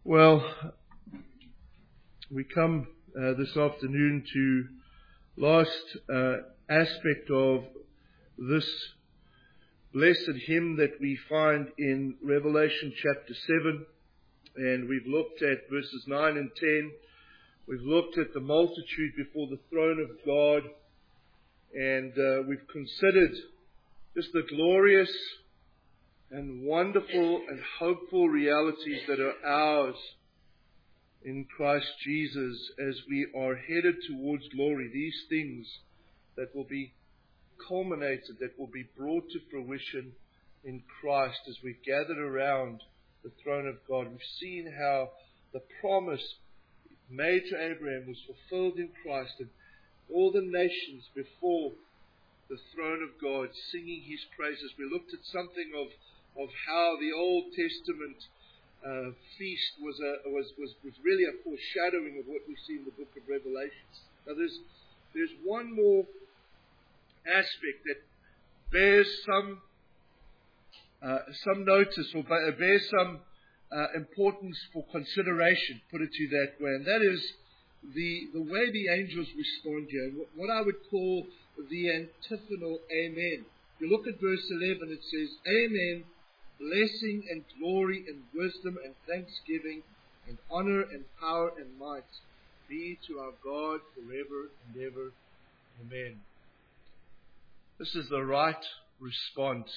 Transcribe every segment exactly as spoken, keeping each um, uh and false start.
Well, we come uh, this afternoon to last uh, aspect of this blessed hymn that we find in Revelation chapter seven, and we've looked at verses nine and ten. We've looked at the multitude before the throne of God, and uh, we've considered just the glorious and wonderful and hopeful realities that are ours in Christ Jesus as we are headed towards glory. These things that will be culminated, that will be brought to fruition in Christ as we gather around the throne of God. We've seen how the promise made to Abraham was fulfilled in Christ, and all the nations before the throne of God singing His praises. We looked at something of of how the Old Testament uh, feast was, a, was, was, was really a foreshadowing of what we see in the book of Revelation. Now there's, there's one more aspect that bears some, uh, some notice or bears some uh, importance for consideration, put it to you that way, and that is the, the way the angels respond here, what, what I would call the antiphonal amen. If you look at verse eleven, it says, Amen, blessing and glory and wisdom and thanksgiving and honor and power and might be to our God forever and ever. Amen. This is the right response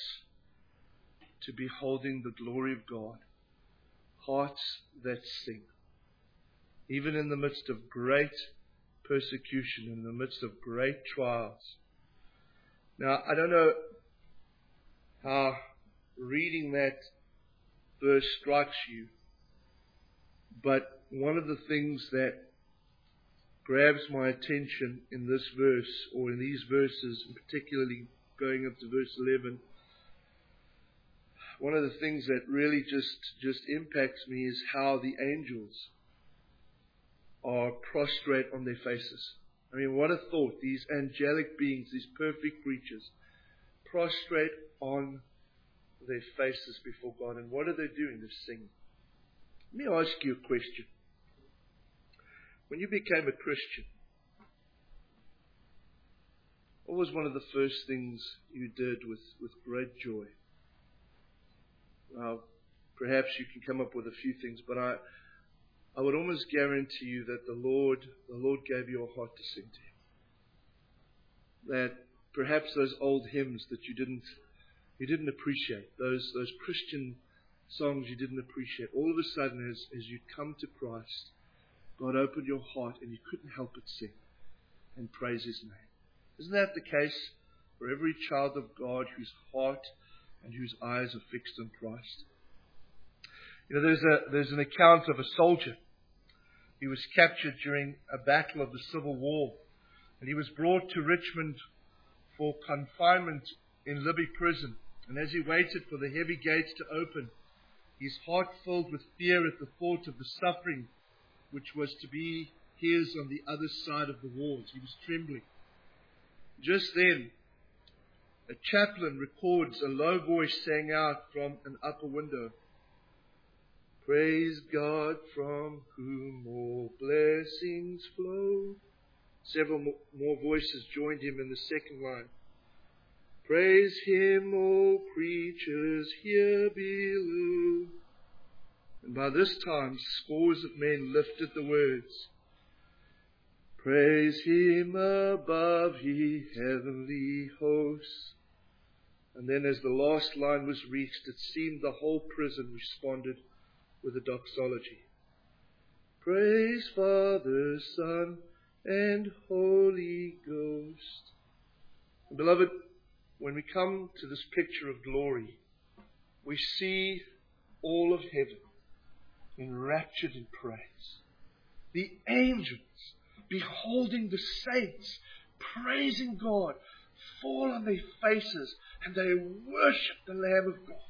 to beholding the glory of God. Hearts that sing. Even in the midst of great persecution, in the midst of great trials. Now, I don't know how reading that verse strikes you, but one of the things that grabs my attention in this verse, or in these verses, and particularly going up to verse eleven, one of the things that really just, just impacts me is how the angels are prostrate on their faces. I mean, what a thought. These angelic beings, these perfect creatures, prostrate on their faces before God. And what are they doing? They're singing. Let me ask you a question. When you became a Christian, what was one of the first things you did with, with great joy? Well, perhaps you can come up with a few things, but I I would almost guarantee you that the Lord the Lord gave you a heart to sing to Him. That perhaps those old hymns that you didn't You didn't appreciate, those those Christian songs you didn't appreciate. All of a sudden, as, as you come to Christ, God opened your heart and you couldn't help but sing and praise His name. Isn't that the case for every child of God whose heart and whose eyes are fixed on Christ? You know, there's a there's an account of a soldier. He was captured during a battle of the Civil War, and he was brought to Richmond for confinement in Libby Prison. And as he waited for the heavy gates to open, his heart filled with fear at the thought of the suffering which was to be his on the other side of the walls. He was trembling. Just then, a chaplain records a low voice sang out from an upper window, Praise God from whom all blessings flow. Several more voices joined him in the second line. Praise Him, all creatures here below. And by this time, scores of men lifted the words, Praise Him above, ye heavenly hosts. And then as the last line was reached, it seemed the whole prison responded with a doxology. Praise Father, Son, and Holy Ghost. And beloved, when we come to this picture of glory, we see all of heaven enraptured in praise. The angels, beholding the saints, praising God, fall on their faces and they worship the Lamb of God.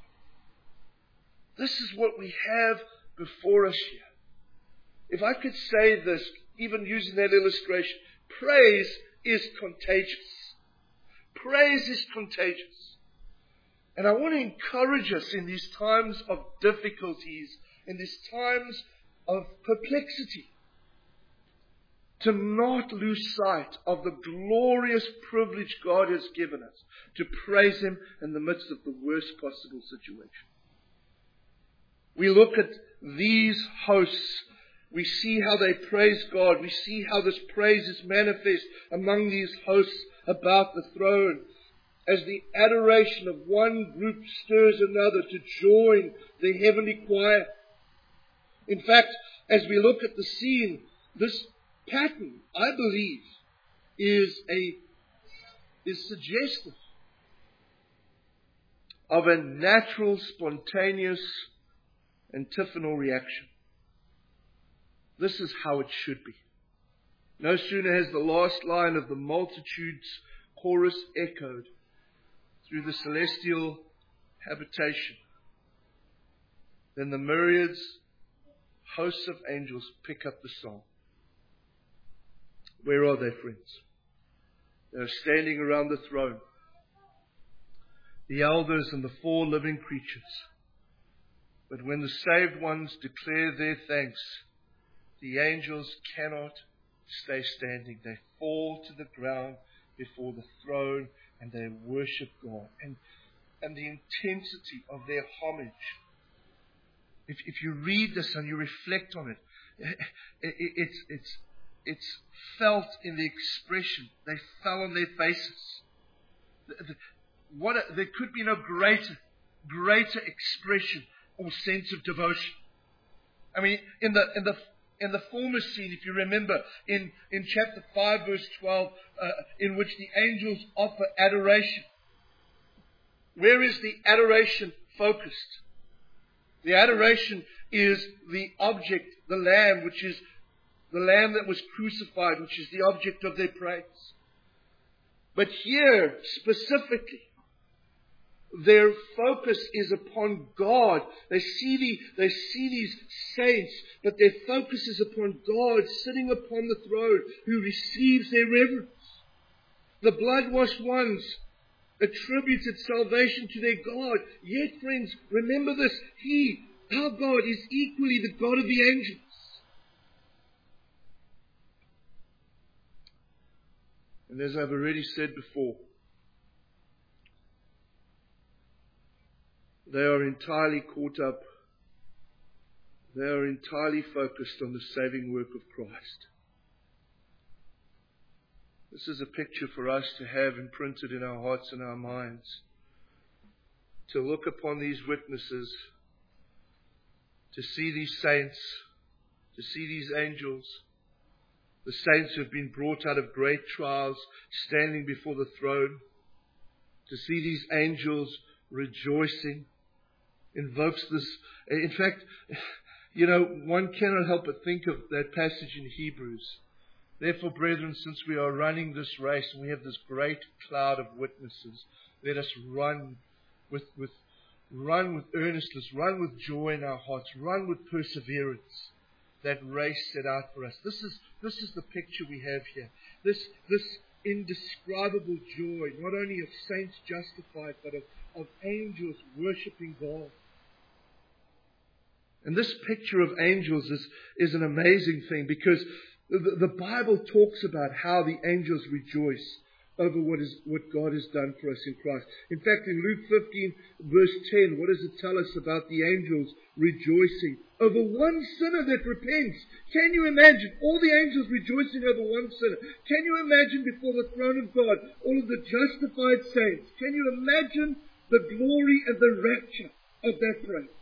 This is what we have before us here. If I could say this, even using that illustration, praise is contagious. Praise is contagious. And I want to encourage us in these times of difficulties, in these times of perplexity. To not lose sight of the glorious privilege God has given us to praise Him in the midst of the worst possible situation. We look at these hosts. We see how they praise God. We see how this praise is manifest among these hosts about the throne, as the adoration of one group stirs another to join the heavenly choir. In fact, as we look at the scene, this pattern, I believe, is a is suggestive of a natural, spontaneous, antiphonal reaction. This is how it should be. No sooner has the last line of the multitude's chorus echoed through the celestial habitation than the myriads, hosts of angels pick up the song. Where are they, friends? They are standing around the throne, the elders and the four living creatures. But when the saved ones declare their thanks, the angels cannot stay standing. They fall to the ground before the throne and they worship God. And, and the intensity of their homage. If, if you read this and you reflect on it, it, it it's, it's, it's felt in the expression. They fell on their faces. The, the, what a, there could be no greater, greater expression or sense of devotion. I mean, in the in the in the former scene, if you remember, in in chapter five, verse twelve, uh, in which the angels offer adoration. Where is the adoration focused? The adoration is the object, the Lamb, which is the Lamb that was crucified, which is the object of their praise. But here, specifically, their focus is upon God. They see the, they see these saints, but their focus is upon God sitting upon the throne who receives their reverence. The blood-washed ones attributed salvation to their God. Yet, friends, remember this. He, our God, is equally the God of the angels. And as I've already said before, they are entirely caught up. They are entirely focused on the saving work of Christ. This is a picture for us to have imprinted in our hearts and our minds. To look upon these witnesses, to see these saints, to see these angels, the saints who have been brought out of great trials, standing before the throne, to see these angels rejoicing, invokes this. In fact, you know, one cannot help but think of that passage in Hebrews. Therefore, brethren, since we are running this race and we have this great cloud of witnesses, let us run with, with, run with earnestness, run with joy in our hearts, run with perseverance. That race set out for us. This is this is the picture we have here. This this indescribable joy, not only of saints justified, but of, of angels worshipping God. And this picture of angels is, is an amazing thing, because the, the Bible talks about how the angels rejoice over what is what God has done for us in Christ. In fact, in Luke fifteen, verse ten, what does it tell us about the angels rejoicing over one sinner that repents? Can you imagine all the angels rejoicing over one sinner? Can you imagine before the throne of God all of the justified saints? Can you imagine the glory and the rapture of that praise?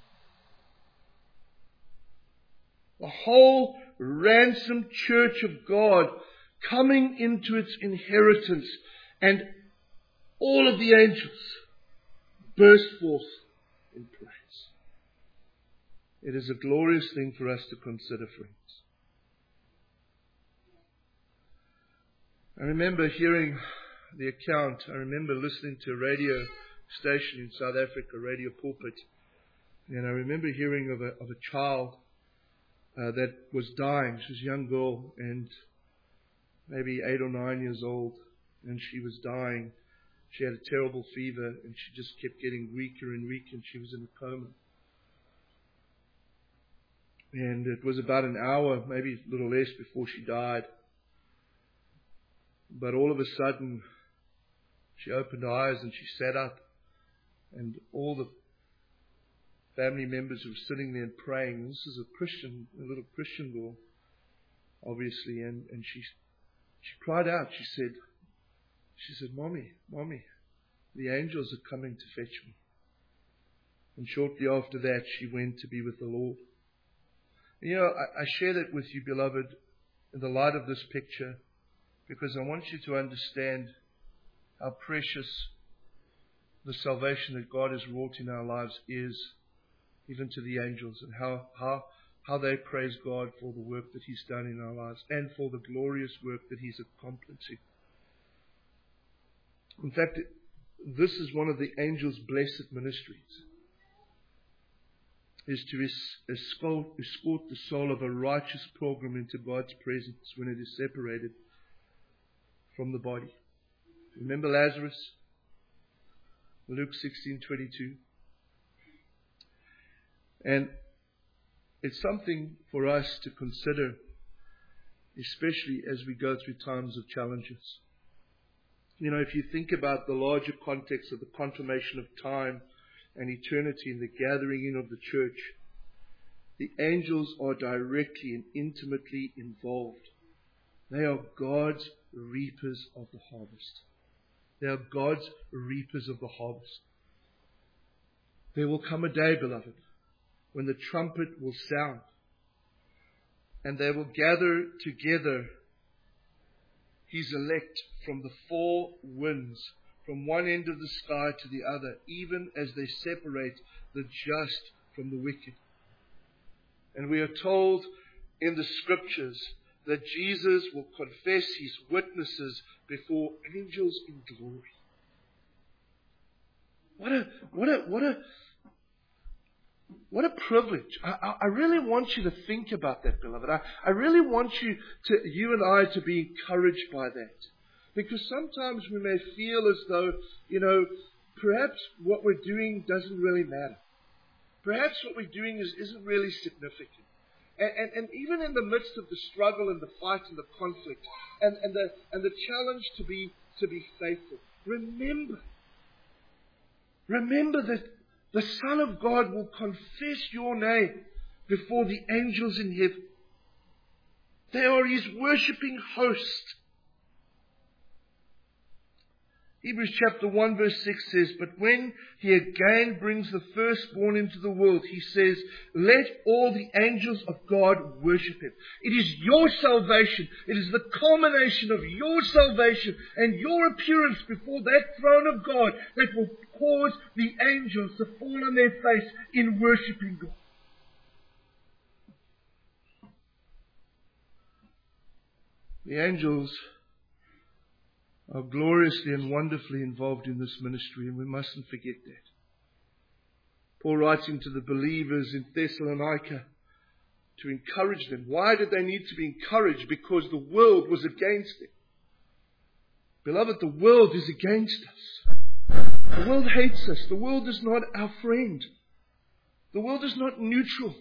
The whole ransomed church of God coming into its inheritance, and all of the angels burst forth in praise. It is a glorious thing for us to consider, friends. I remember hearing the account. I remember listening to a radio station in South Africa, Radio Pulpit, and I remember hearing of a, of a child uh, that was dying. She was a young girl, and maybe eight or nine years old, and she was dying. She had a terrible fever, and she just kept getting weaker and weaker, and she was in a coma. And it was about an hour, maybe a little less, before she died. But all of a sudden, she opened her eyes and she sat up. And all the family members who were sitting there and praying. This is a Christian, a little Christian girl, obviously. And, and she she cried out. She said, she said, Mommy, Mommy, the angels are coming to fetch me. And shortly after that, she went to be with the Lord. And you know, I, I share that with you, beloved, in the light of this picture, because I want you to understand how precious the salvation that God has wrought in our lives is, even to the angels, and how, how, how they praise God for the work that He's done in our lives and for the glorious work that He's accomplishing. In fact, this is one of the angels' blessed ministries, is to es- escort, escort the soul of a righteous pilgrim into God's presence when it is separated from the body. Remember Lazarus? Luke sixteen twenty-two. And it's something for us to consider, especially as we go through times of challenges. You know, if you think about the larger context of the confirmation of time and eternity and the gathering in of the church, the angels are directly and intimately involved. They are God's reapers of the harvest. They are God's reapers of the harvest. There will come a day, beloved, when the trumpet will sound, and they will gather together His elect from the four winds, from one end of the sky to the other, even as they separate the just from the wicked. And we are told in the Scriptures that Jesus will confess His witnesses before angels in glory. What a, what a, what a, what a privilege. I, I really want you to think about that, beloved. I, I really want you to, you and I to be encouraged by that. Because sometimes we may feel as though, you know, perhaps what we're doing doesn't really matter. Perhaps what we're doing is, isn't really significant. And, and, and even in the midst of the struggle and the fight and the conflict and, and the and the challenge to be to be faithful, remember, remember that the Son of God will confess your name before the angels in heaven. They are His worshipping host. Hebrews chapter one verse six says, but when He again brings the firstborn into the world, He says, let all the angels of God worship Him. It is your salvation. It is the culmination of your salvation and your appearance before that throne of God that will cause the angels to fall on their face in worshiping God. The angels are gloriously and wonderfully involved in this ministry, and we mustn't forget that. Paul writing to the believers in Thessalonica to encourage them. Why did they need to be encouraged? Because the world was against them. Beloved, the world is against us. The world hates us. The world is not our friend. The world is not neutral.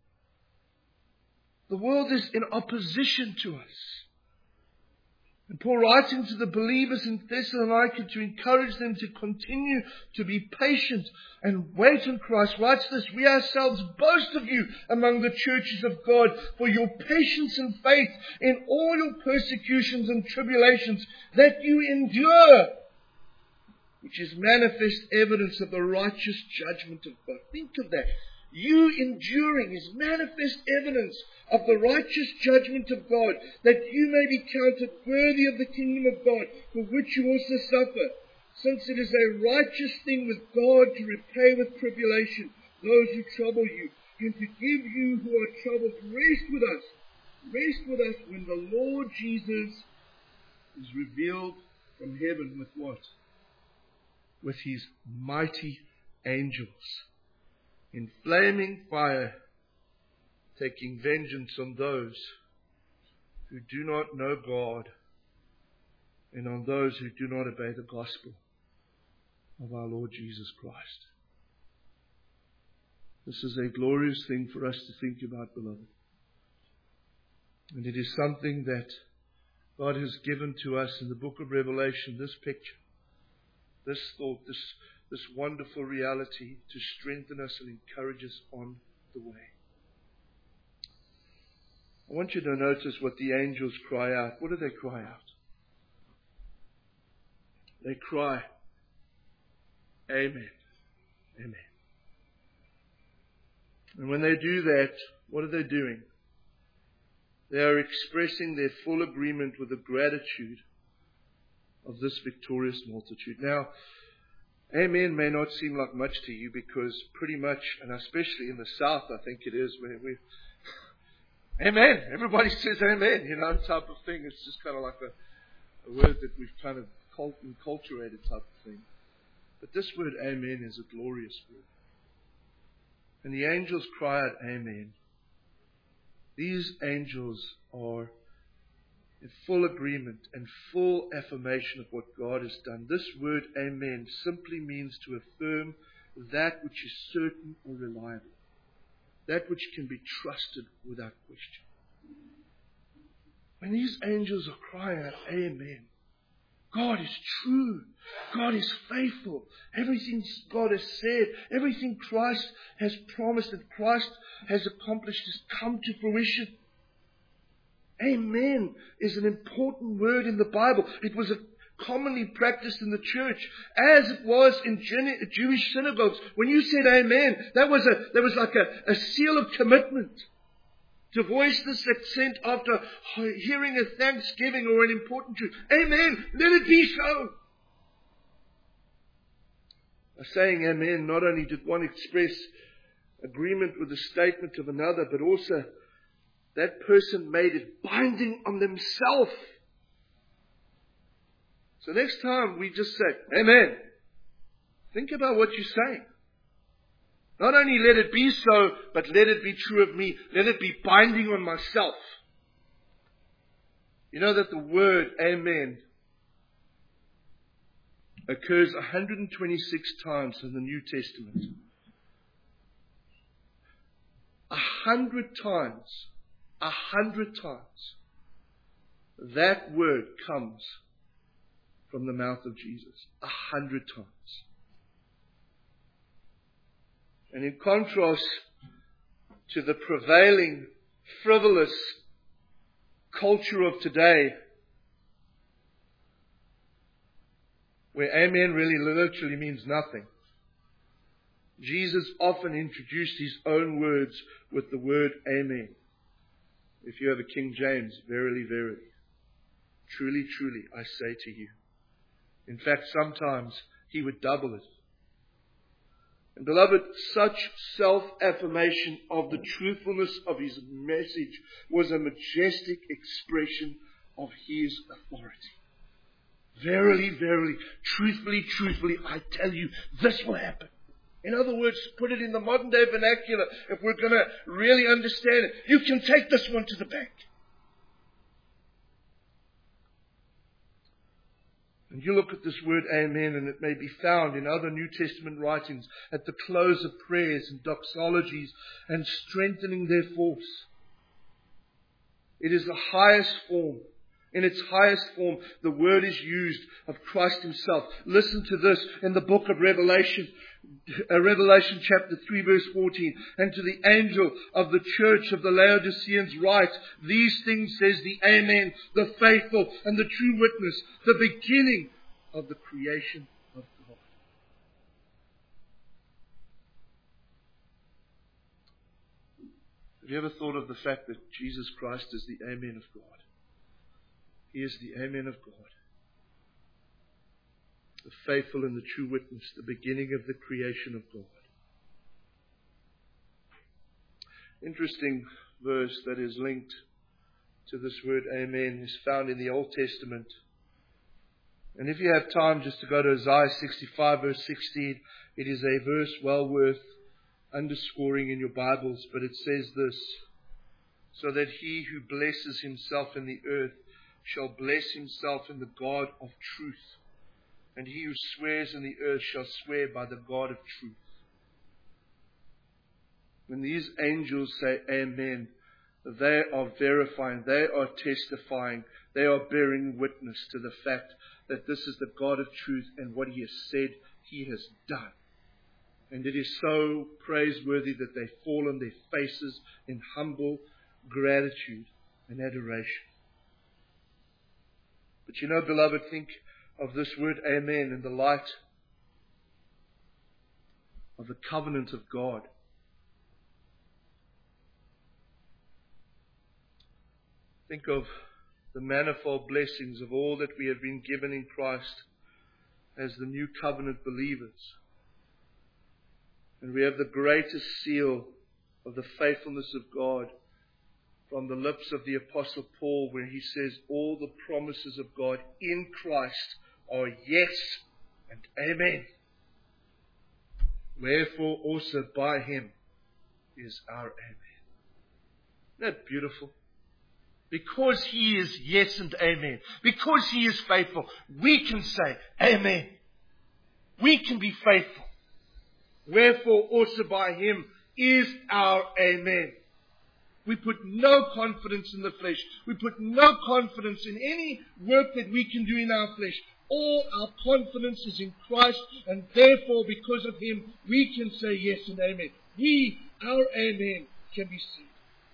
The world is in opposition to us. And Paul writing to the believers in Thessalonica to encourage them to continue to be patient and wait on Christ, writes this, we ourselves boast of you among the churches of God for your patience and faith in all your persecutions and tribulations that you endure, which is manifest evidence of the righteous judgment of God. Think of that. You enduring is manifest evidence of the righteous judgment of God, that you may be counted worthy of the kingdom of God, for which you also suffer, since it is a righteous thing with God to repay with tribulation those who trouble you, and to give you who are troubled rest with us, rest with us when the Lord Jesus is revealed from heaven with what? With His mighty angels, in flaming fire, taking vengeance on those who do not know God and on those who do not obey the gospel of our Lord Jesus Christ. This is a glorious thing for us to think about, beloved. And it is something that God has given to us in the book of Revelation, this picture, this thought, this, this wonderful reality to strengthen us and encourage us on the way. I want you to notice what the angels cry out. What do they cry out? They cry, Amen. Amen. And when they do that, what are they doing? They are expressing their full agreement with the gratitude of this victorious multitude. Now, Amen may not seem like much to you because pretty much, and especially in the South, I think it is, where we Amen. Everybody says Amen, you know, type of thing. It's just kind of like a, a word that we've kind of cult- enculturated type of thing. But this word Amen is a glorious word. And the angels cry out Amen. These angels are in full agreement and full affirmation of what God has done. This word Amen simply means to affirm that which is certain or reliable. That which can be trusted without question. When these angels are crying out Amen, God is true. God is faithful. Everything God has said, everything Christ has promised and Christ has accomplished has come to fruition. Amen is an important word in the Bible. It was a commonly practiced in the church, as it was in Jewish synagogues. When you said Amen, that was a that was like a, a seal of commitment. To voice this accent after hearing a thanksgiving or an important truth. Amen. Let it be so. By saying Amen, not only did one express agreement with the statement of another, but also that person made it binding on themselves. So next time we just say, Amen. Think about what you're saying. Not only let it be so, but let it be true of me. Let it be binding on myself. You know that the word Amen occurs one hundred twenty-six times in the New Testament. A hundred times, a hundred times, that word comes from the mouth of Jesus. A hundred times. And in contrast to the prevailing frivolous culture of today, where Amen really literally means nothing, Jesus often introduced His own words with the word Amen. If you have a King James, verily, verily, truly, truly, I say to you. In fact, sometimes He would double it. And beloved, such self-affirmation of the truthfulness of His message was a majestic expression of His authority. Verily, verily, truthfully, truthfully, I tell you, this will happen. In other words, put it in the modern day vernacular, if we're going to really understand it, you can take this one to the bank. And you look at this word Amen, and it may be found in other New Testament writings at the close of prayers and doxologies and strengthening their force. It is the highest form. In its highest form, the word is used of Christ Himself. Listen to this in the book of Revelation, uh, Revelation chapter three verse fourteen. And to the angel of the church of the Laodiceans write, these things says the Amen, the faithful and the true witness, the beginning of the creation of God. Have you ever thought of the fact that Jesus Christ is the Amen of God? He is the Amen of God. The faithful and the true witness, the beginning of the creation of God. Interesting verse that is linked to this word Amen is found in the Old Testament. And if you have time just to go to Isaiah sixty-five verse sixteen, it is a verse well worth underscoring in your Bibles, but it says this, so that he who blesses himself in the earth shall bless himself in the God of truth. And he who swears in the earth shall swear by the God of truth. When these angels say amen, they are verifying, they are testifying, they are bearing witness to the fact that this is the God of truth, and what He has said, He has done. And it is so praiseworthy that they fall on their faces in humble gratitude and adoration. But you know, beloved, think of this word amen in the light of the covenant of God. Think of the manifold blessings of all that we have been given in Christ as the new covenant believers. And we have the greatest seal of the faithfulness of God from the lips of the Apostle Paul, where he says all the promises of God in Christ are yes and amen. Wherefore also by Him is our amen. Isn't that beautiful? Because He is yes and amen, because He is faithful, we can say amen. We can be faithful. Wherefore also by Him is our amen. We put no confidence in the flesh. We put no confidence in any work that we can do in our flesh. All our confidence is in Christ, and therefore because of Him we can say yes and amen. We, our amen, can be seen.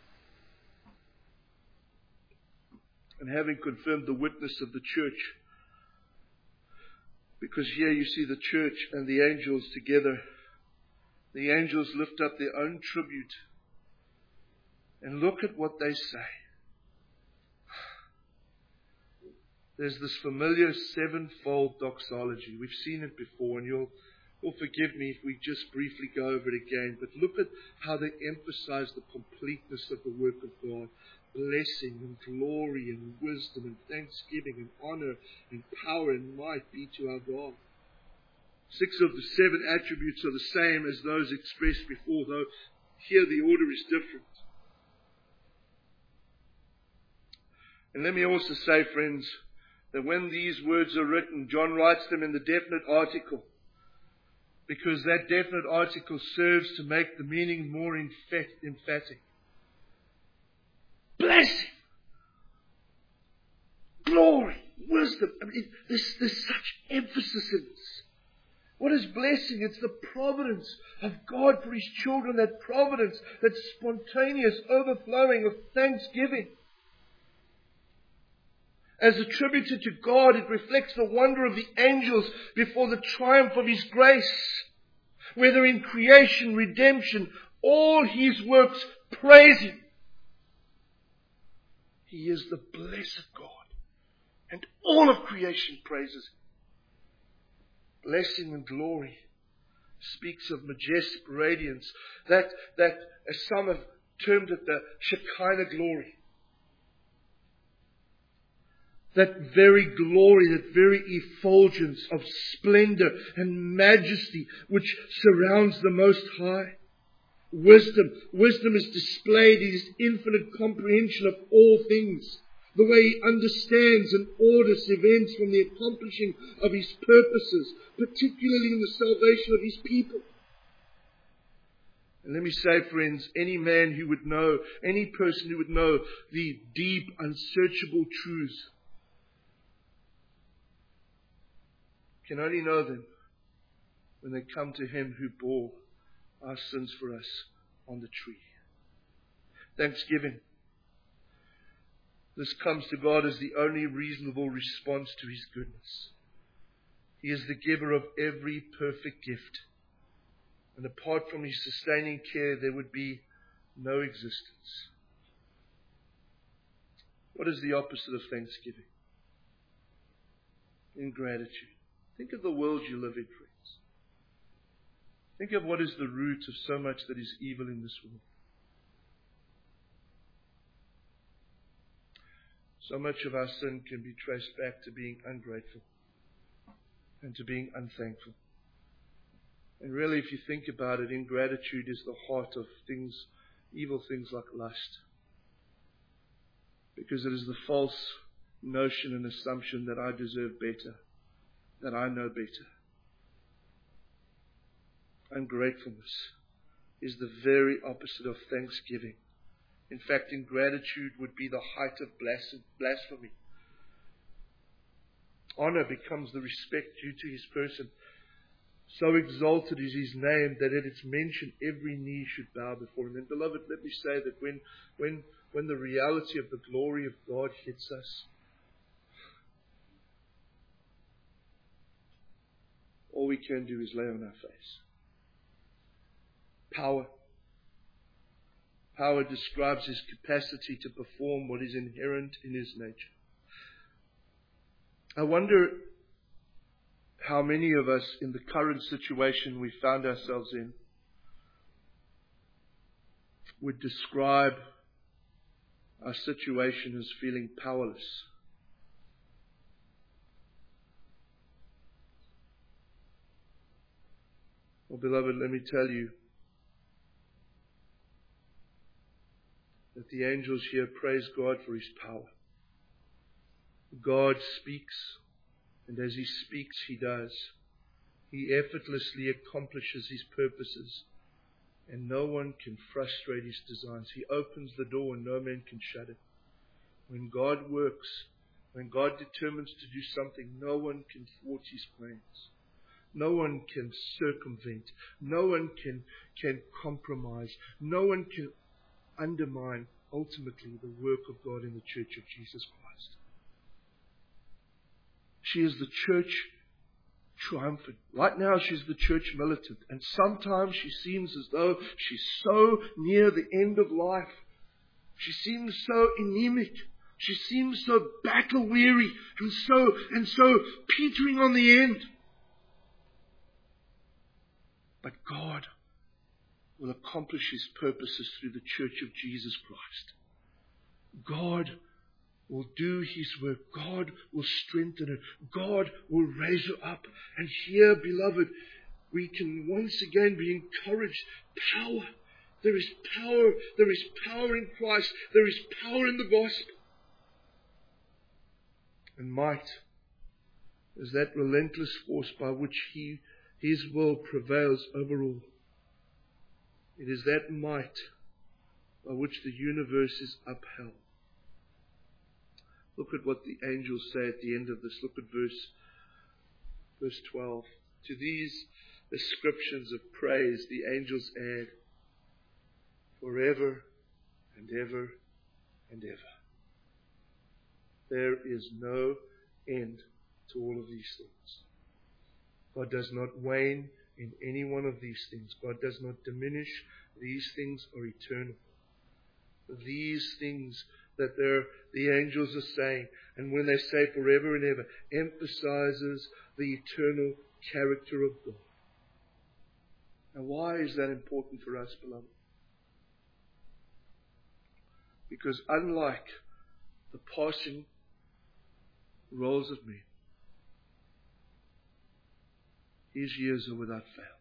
And having confirmed the witness of the church, because here you see the church and the angels together. The angels lift up their own tribute. And look at what they say. There's this familiar sevenfold doxology. We've seen it before, and you'll, you'll forgive me if we just briefly go over it again. But look at how they emphasize the completeness of the work of God. Blessing and glory and wisdom and thanksgiving and honor and power and might be to our God. Six of the seven attributes are the same as those expressed before, though here the order is different. And let me also say, friends, that when these words are written, John writes them in the definite article, because that definite article serves to make the meaning more emphatic. Blessing, glory, wisdom. I mean, there's, there's such emphasis in this. What is blessing? It's the providence of God for His children, that providence, that spontaneous overflowing of thanksgiving. As attributed to God, it reflects the wonder of the angels before the triumph of His grace. Whether in creation, redemption, all His works praise Him. He is the blessed God, and all of creation praises Him. Blessing and glory speaks of majestic radiance, that, that as some have termed it, the Shekinah glory. That very glory, that very effulgence of splendor and majesty which surrounds the Most High. Wisdom. Wisdom is displayed in His infinite comprehension of all things. The way He understands and orders events from the accomplishing of His purposes, particularly in the salvation of His people. And let me say, friends, any man who would know, any person who would know the deep, unsearchable truths can only know them when they come to Him who bore our sins for us on the tree. Thanksgiving. This comes to God as the only reasonable response to His goodness. He is the giver of every perfect gift. And apart from His sustaining care, there would be no existence. What is the opposite of thanksgiving? Ingratitude. Think of the world you live in, friends. Think of what is the root of so much that is evil in this world. So much of our sin can be traced back to being ungrateful and to being unthankful. And really, if you think about it, ingratitude is the heart of things, evil things like lust. Because it is the false notion and assumption that I deserve better, that I know better. Ungratefulness is the very opposite of thanksgiving. In fact, ingratitude would be the height of blasphemy. Honor becomes the respect due to His person. So exalted is His name that at its mention every knee should bow before Him. And beloved, let me say that when, when, when the reality of the glory of God hits us, all we can do is lay on our face. Power. Power describes His capacity to perform what is inherent in His nature. I wonder how many of us in the current situation we found ourselves in would describe our situation as feeling powerless. Well, beloved, let me tell you that the angels here praise God for His power. God speaks, and as He speaks, He does. He effortlessly accomplishes His purposes, and no one can frustrate His designs. He opens the door and no man can shut it. When God works, when God determines to do something, no one can thwart His plans. No one can circumvent. No one can, can compromise. No one can undermine, ultimately, the work of God in the Church of Jesus Christ. She is the church triumphant. Right now she's the church militant. And sometimes she seems as though she's so near the end of life. She seems so anemic. She seems so battle weary and so and so petering on the end. But God will accomplish His purposes through the church of Jesus Christ. God will do His work. God will strengthen her. God will raise her up. And here, beloved, we can once again be encouraged. Power. There is power. There is power in Christ. There is power in the gospel. And might is that relentless force by which He, His will prevails over all. It is that might by which the universe is upheld. Look at what the angels say at the end of this. Look at verse, verse twelve. To these ascriptions of praise, the angels add, forever and ever and ever. There is no end to all of these things. God does not wane in any one of these things. God does not diminish. These things are eternal. These things that the angels are saying, and when they say forever and ever, emphasizes the eternal character of God. Now, why is that important for us, beloved? Because unlike the passing rolls of men, His years are without fail.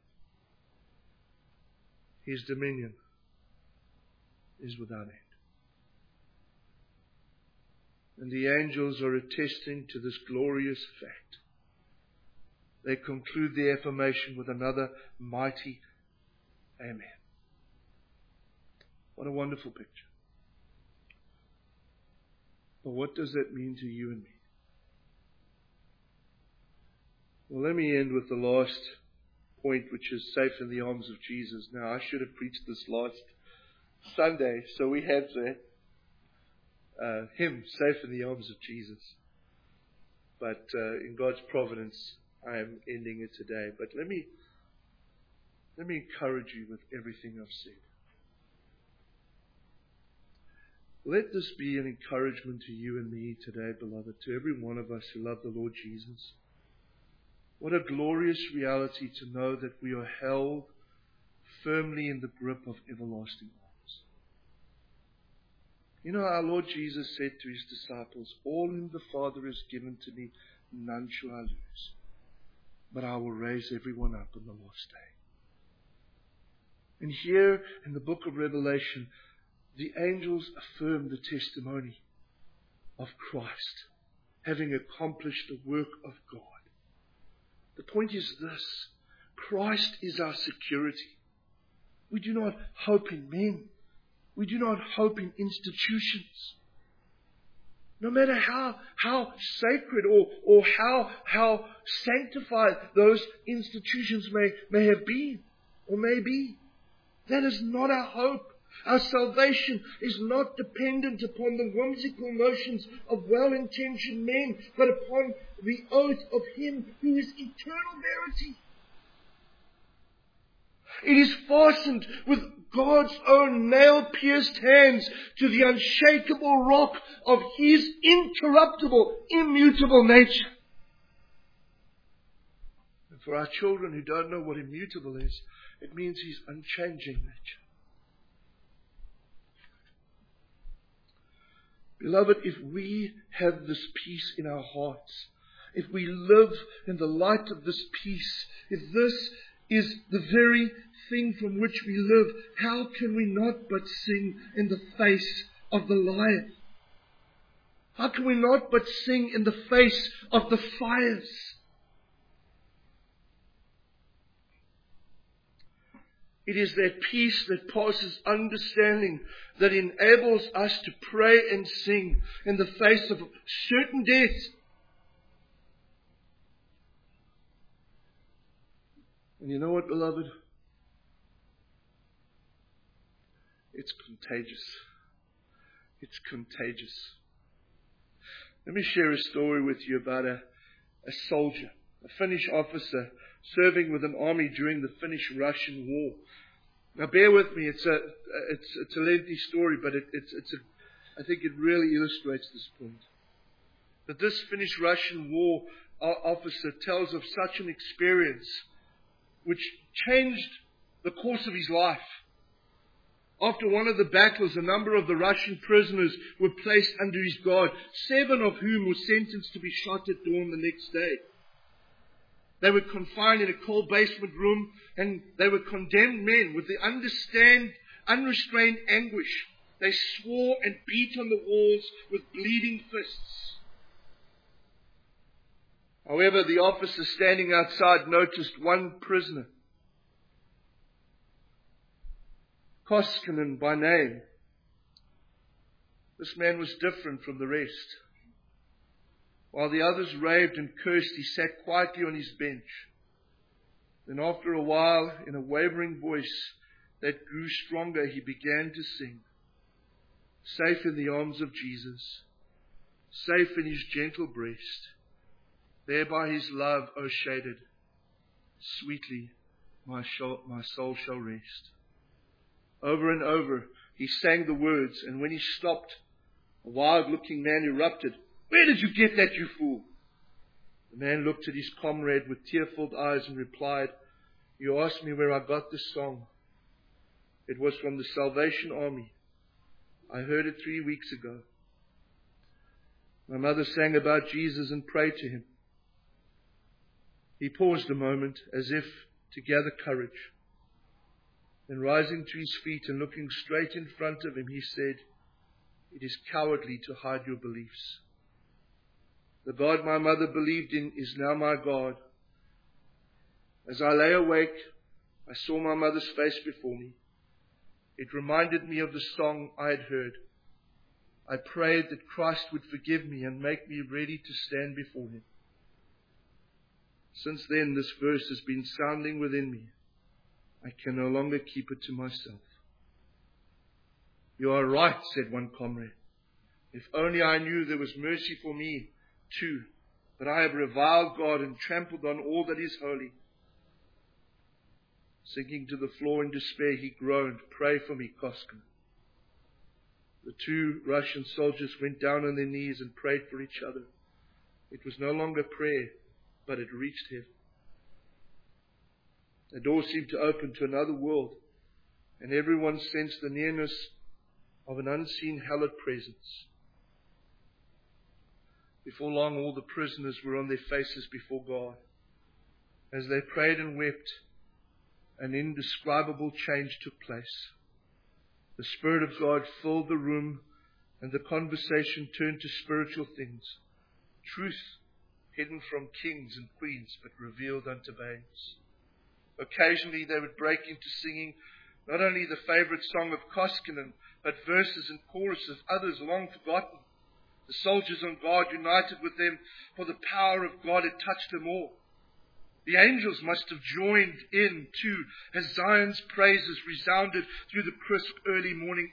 His dominion is without end. And the angels are attesting to this glorious fact. They conclude the affirmation with another mighty Amen. What a wonderful picture. But what does that mean to you and me? Well, let me end with the last point, which is safe in the arms of Jesus. Now, I should have preached this last Sunday, so we have that. Uh, hymn, Safe in the Arms of Jesus. But uh, in God's providence, I am ending it today. But let me let me encourage you with everything I've said. Let this be an encouragement to you and me today, beloved, to every one of us who love the Lord Jesus. What a glorious reality to know that we are held firmly in the grip of everlasting arms. You know, our Lord Jesus said to His disciples, all whom the Father has given to me, none shall I lose. But I will raise everyone up on the last day. And here in the book of Revelation, the angels affirm the testimony of Christ, having accomplished the work of God. The point is this: Christ is our security. We do not hope in men. We do not hope in institutions. No matter how, how sacred or, or how, how sanctified those institutions may, may have been or may be. That is not our hope. Our salvation is not dependent upon the whimsical notions of well-intentioned men, but upon the oath of Him who is eternal verity. It is fastened with God's own nail-pierced hands to the unshakable rock of His incorruptible, immutable nature. And for our children who don't know what immutable is, it means His unchanging nature. Beloved, if we have this peace in our hearts, if we live in the light of this peace, if this is the very thing from which we live, how can we not but sing in the face of the lion? How can we not but sing in the face of the fires? It is that peace that passes understanding that enables us to pray and sing in the face of certain death. And you know what, beloved? It's contagious. It's contagious. Let me share a story with you about a, a soldier, a Finnish officer serving with an army during the Finnish-Russian War. Now bear with me, it's a, it's, it's a lengthy story, but it, it's, it's a, I think it really illustrates this point. That this Finnish-Russian War officer tells of such an experience which changed the course of his life. After one of the battles, a number of the Russian prisoners were placed under his guard, seven of whom were sentenced to be shot at dawn the next day. They were confined in a cold basement room, and they were condemned men with the understand, unrestrained anguish. They swore and beat on the walls with bleeding fists. However, the officer standing outside noticed one prisoner, Koskinen by name. This man was different from the rest. While the others raved and cursed, he sat quietly on his bench. Then after a while, in a wavering voice that grew stronger, he began to sing. Safe in the arms of Jesus, safe in his gentle breast, there by his love, O shaded, sweetly my, shall, my soul shall rest. Over and over he sang the words, and when he stopped, a wild-looking man erupted, "Where did you get that, you fool?" The man looked at his comrade with tear-filled eyes and replied, "You asked me where I got this song. It was from the Salvation Army. I heard it three weeks ago. My mother sang about Jesus and prayed to him." He paused a moment as if to gather courage. Then rising to his feet and looking straight in front of him, he said, "It is cowardly to hide your beliefs. The God my mother believed in is now my God. As I lay awake, I saw my mother's face before me. It reminded me of the song I had heard. I prayed that Christ would forgive me and make me ready to stand before Him. Since then, this verse has been sounding within me. I can no longer keep it to myself." "You are right," said one comrade. "If only I knew there was mercy for me too, but I have reviled God and trampled on all that is holy." Sinking to the floor in despair, he groaned, "Pray for me, Koskinen." The two Russian soldiers went down on their knees and prayed for each other. It was no longer prayer, but it reached heaven. The door seemed to open to another world, and everyone sensed the nearness of an unseen hallowed presence. Before long, all the prisoners were on their faces before God. As they prayed and wept, an indescribable change took place. The Spirit of God filled the room, and the conversation turned to spiritual things. Truth hidden from kings and queens, but revealed unto babes. Occasionally they would break into singing not only the favorite song of Koskinen, but verses and choruses of others long forgotten. The soldiers on guard united with them, for the power of God had touched them all. The angels must have joined in too, as Zion's praises resounded through the crisp early morning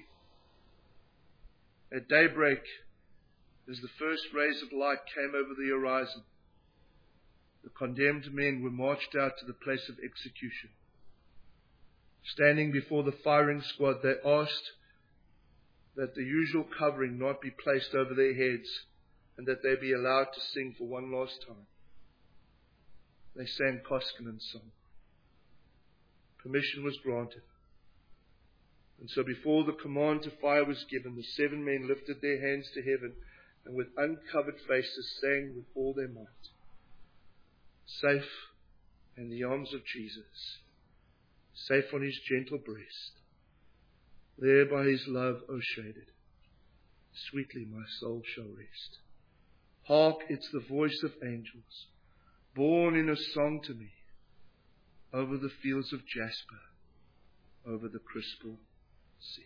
air. At daybreak, as the first rays of light came over the horizon, the condemned men were marched out to the place of execution. Standing before the firing squad, they asked that the usual covering not be placed over their heads and that they be allowed to sing for one last time. They sang Koskinen's song. Permission was granted. And so before the command to fire was given, the seven men lifted their hands to heaven and with uncovered faces sang with all their might, safe in the arms of Jesus, safe on his gentle breast, there by his love o'ershaded, sweetly my soul shall rest. Hark, it's the voice of angels, born in a song to me, over the fields of jasper, over the crystal sea.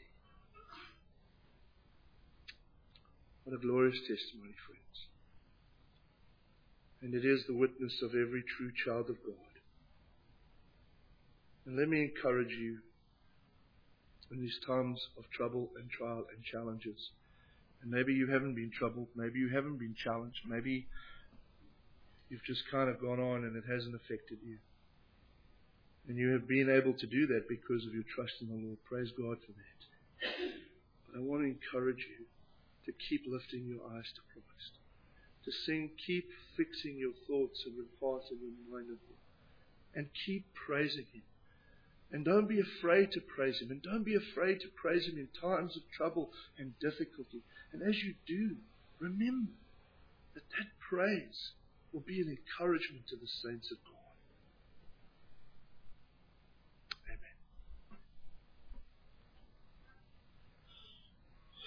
What a glorious testimony, friends. And it is the witness of every true child of God. And let me encourage you in these times of trouble and trial and challenges. And maybe you haven't been troubled, maybe you haven't been challenged, maybe you've just kind of gone on and it hasn't affected you. And you have been able to do that because of your trust in the Lord. Praise God for that. But I want to encourage you to keep lifting your eyes to Christ. To sing, keep fixing your thoughts and your heart and your mind on Him. And keep praising Him. And don't be afraid to praise Him. And don't be afraid to praise Him in times of trouble and difficulty. And as you do, remember that that praise will be an encouragement to the saints of God.